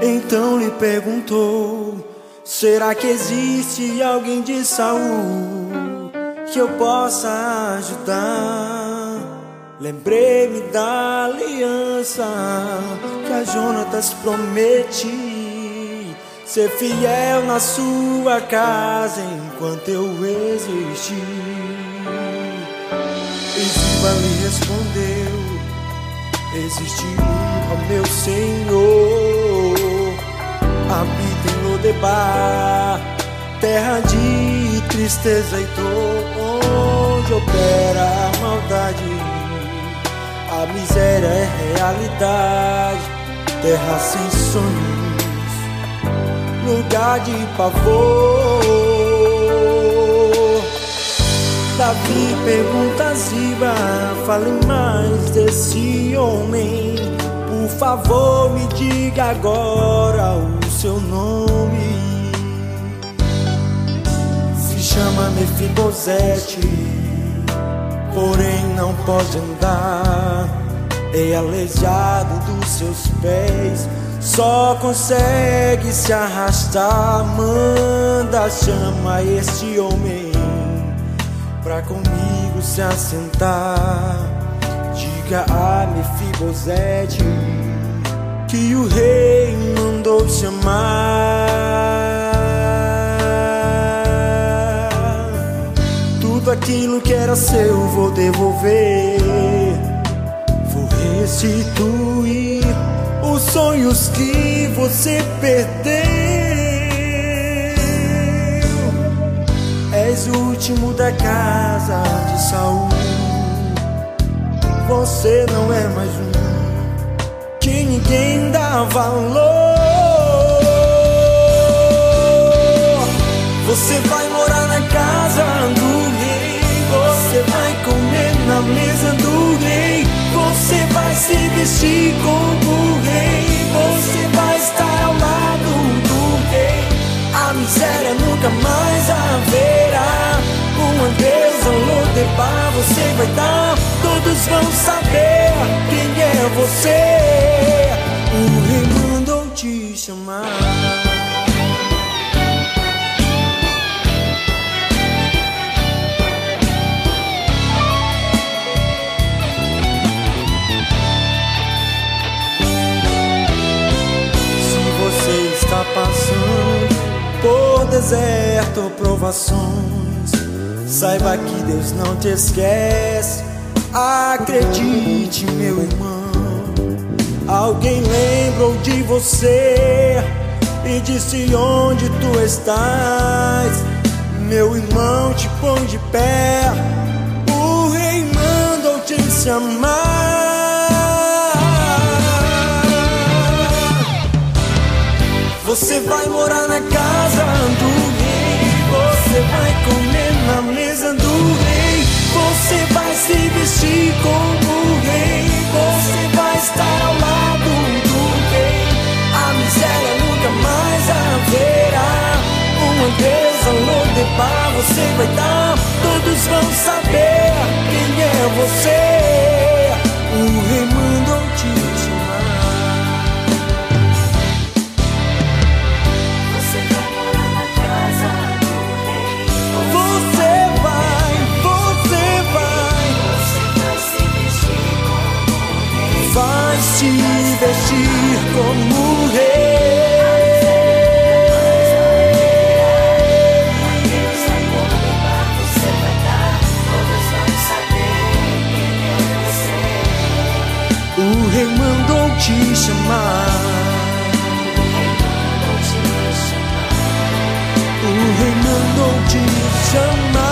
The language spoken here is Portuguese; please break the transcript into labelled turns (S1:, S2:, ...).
S1: Então lhe perguntou: será que existe alguém de Saul que eu possa ajudar? Lembrei-me da aliança que a Jonatas prometi, ser fiel na sua casa enquanto eu existi. E Ziba lhe respondeu: existe um, ó meu Senhor, habita em Lodebar, terra de tristeza e dor, onde opera a maldade, a miséria é realidade, terra sem sonhos, lugar de pavor. Davi pergunta a Ziba: fale mais desse homem, por favor me diga agora o seu nome. Se chama Mefibosete, porém não pode andar, é aleijado dos seus pés, só consegue se arrastar. Manda, chama este homem pra comigo se assentar. Diga a Mefibosete que o rei mandou chamar. Tudo aquilo que era seu vou devolver, vou restituir os sonhos que você perdeu. És o último da casa de Saul, você não é mais um que ninguém dá valor. Você vai morar na casa do rei, você vai comer na mesa do rei, você vai se vestir como rei, você vai estar ao lado do rei. A miséria nunca mais haverá, uma deusa Lodebar você vai dar, todos vão saber quem é você. O rei mandou te chamar. Se você está passando por deserto ou provações, saiba que Deus não te esquece. Acredite, meu irmão, alguém lembrou de você e disse: onde tu estás? Meu irmão, te põe de pé, o rei mandou te chamar. Você vai morar na casa do rei, você vai comer na mesa do rei, você vai se vestir como rei, você vai estar ao lado do rei. A miséria nunca mais haverá, uma deusa Lodebar você vai dar, todos vão saber quem é você. O rei mandou te chamar.
S2: Você vai morar na casa do rei,
S1: Você vai
S2: você vai se vestir como rei,
S1: vai se vestir como rei.
S2: deusa Lodebar você vai dar, todos vão saber quem é você.
S1: O rei mandou te chamar.
S2: Mandou te chamar.
S1: O rei mandou te chamar.